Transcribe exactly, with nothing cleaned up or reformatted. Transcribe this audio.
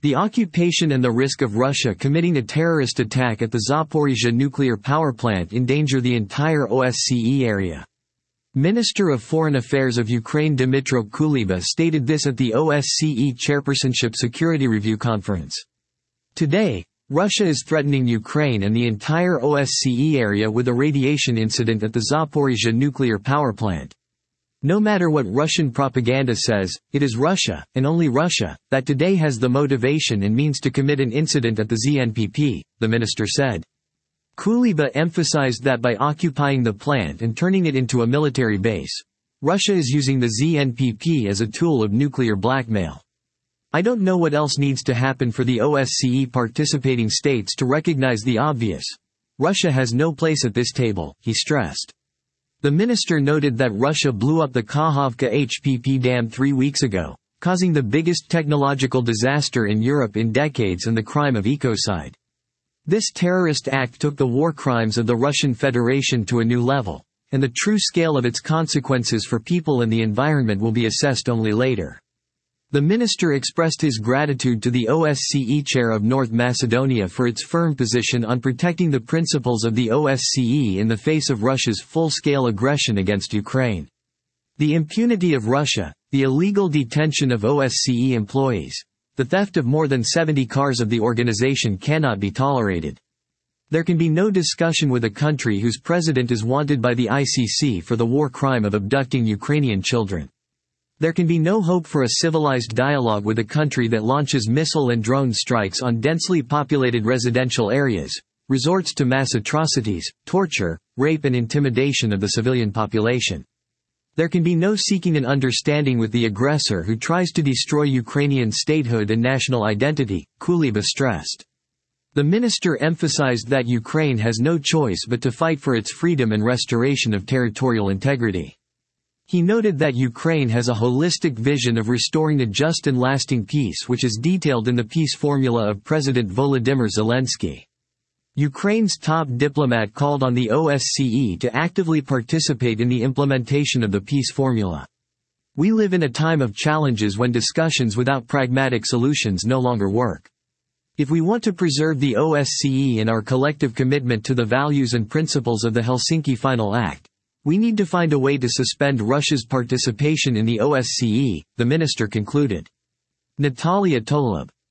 The occupation and the risk of Russia committing a terrorist attack at the Zaporizhzhia nuclear power plant endanger the entire O S C E area. Minister of Foreign Affairs of Ukraine Dmytro Kuleba stated this at the O S C E Chairpersonship Security Review Conference. Today, Russia is threatening Ukraine and the entire O S C E area with a radiation incident at the Zaporizhzhia nuclear power plant. No matter what Russian propaganda says, it is Russia, and only Russia, that today has the motivation and means to commit an incident at the Z N P P, the minister said. Kuleba emphasized that by occupying the plant and turning it into a military base, Russia is using the Z N P P as a tool of nuclear blackmail. I don't know what else needs to happen for the O S C E participating states to recognize the obvious. Russia has no place at this table, he stressed. The minister noted that Russia blew up the Kakhovka H P P dam three weeks ago, causing the biggest technological disaster in Europe in decades and the crime of ecocide. This terrorist act took the war crimes of the Russian Federation to a new level, and the true scale of its consequences for people and the environment will be assessed only later. The minister expressed his gratitude to the O S C E chair of North Macedonia for its firm position on protecting the principles of the O S C E in the face of Russia's full-scale aggression against Ukraine. The impunity of Russia, the illegal detention of O S C E employees, the theft of more than seventy cars of the organization cannot be tolerated. There can be no discussion with a country whose president is wanted by the I C C for the war crime of abducting Ukrainian children. There can be no hope for a civilized dialogue with a country that launches missile and drone strikes on densely populated residential areas, resorts to mass atrocities, torture, rape and intimidation of the civilian population. There can be no seeking an understanding with the aggressor who tries to destroy Ukrainian statehood and national identity, Kuleba stressed. The minister emphasized that Ukraine has no choice but to fight for its freedom and restoration of territorial integrity. He noted that Ukraine has a holistic vision of restoring a just and lasting peace which is detailed in the peace formula of President Volodymyr Zelensky. Ukraine's top diplomat called on the O S C E to actively participate in the implementation of the peace formula. We live in a time of challenges when discussions without pragmatic solutions no longer work. If we want to preserve the O S C E and our collective commitment to the values and principles of the Helsinki Final Act, we need to find a way to suspend Russia's participation in the O S C E, the minister concluded. Natalia Tolub,